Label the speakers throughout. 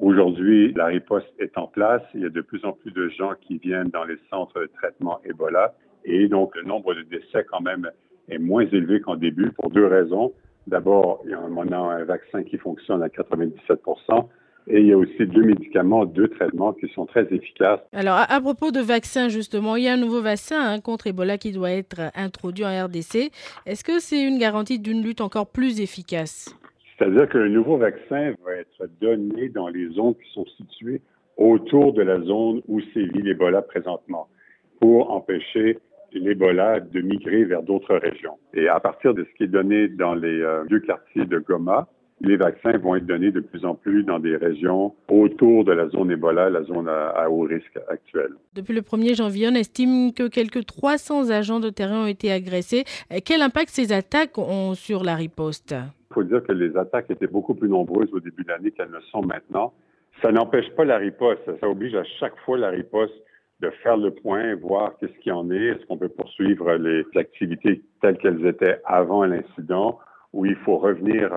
Speaker 1: Aujourd'hui, la riposte est en place. Il y a de plus en plus de gens qui viennent dans les centres de traitement Ebola. Et donc, le nombre de décès, quand même, est moins élevé qu'en début pour deux raisons. D'abord, il y a maintenant un vaccin qui fonctionne à 97 et il y a aussi deux médicaments, deux traitements qui sont très efficaces.
Speaker 2: Alors, à propos de vaccins, justement, il y a un nouveau vaccin contre Ebola qui doit être introduit en RDC. Est-ce que c'est une garantie d'une lutte encore plus efficace?
Speaker 1: C'est-à-dire que le nouveau vaccin va être donné dans les zones qui sont situées autour de la zone où sévit l'Ebola présentement pour empêcher l'Ebola de migrer vers d'autres régions. Et à partir de ce qui est donné dans les deux quartiers de Goma, les vaccins vont être donnés de plus en plus dans des régions autour de la zone Ebola, la zone à haut risque actuelle.
Speaker 2: Depuis le 1er janvier, on estime que quelques 300 agents de terrain ont été agressés. Quel impact ces attaques ont sur la riposte?
Speaker 1: Il faut dire que les attaques étaient beaucoup plus nombreuses au début de l'année qu'elles ne sont maintenant. Ça n'empêche pas la riposte. Ça oblige à chaque fois la riposte de faire le point, voir qu'est-ce qu'il y en est, est-ce qu'on peut poursuivre les activités telles qu'elles étaient avant l'incident, ou il faut revenir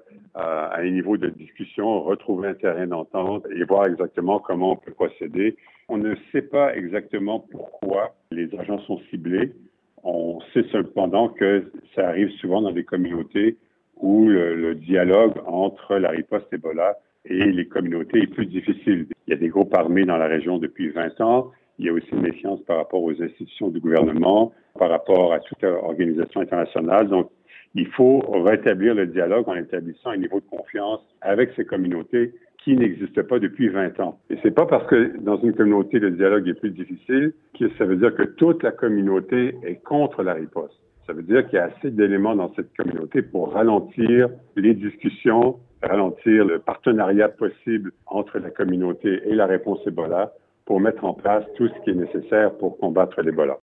Speaker 1: à un niveau de discussion, retrouver un terrain d'entente et voir exactement comment on peut procéder. On ne sait pas exactement pourquoi les agents sont ciblés. On sait cependant que ça arrive souvent dans des communautés où le dialogue entre la riposte Ebola et les communautés est plus difficile. Il y a des groupes armés dans la région depuis 20 ans. Il y a aussi une méfiance par rapport aux institutions du gouvernement, par rapport à toute organisation internationale. Donc, il faut rétablir le dialogue en établissant un niveau de confiance avec ces communautés qui n'existent pas depuis 20 ans. Et c'est pas parce que dans une communauté, le dialogue est plus difficile que ça veut dire que toute la communauté est contre la riposte. Ça veut dire qu'il y a assez d'éléments dans cette communauté pour ralentir les discussions, ralentir le partenariat possible entre la communauté et la réponse Ebola pour mettre en place tout ce qui est nécessaire pour combattre l'Ebola.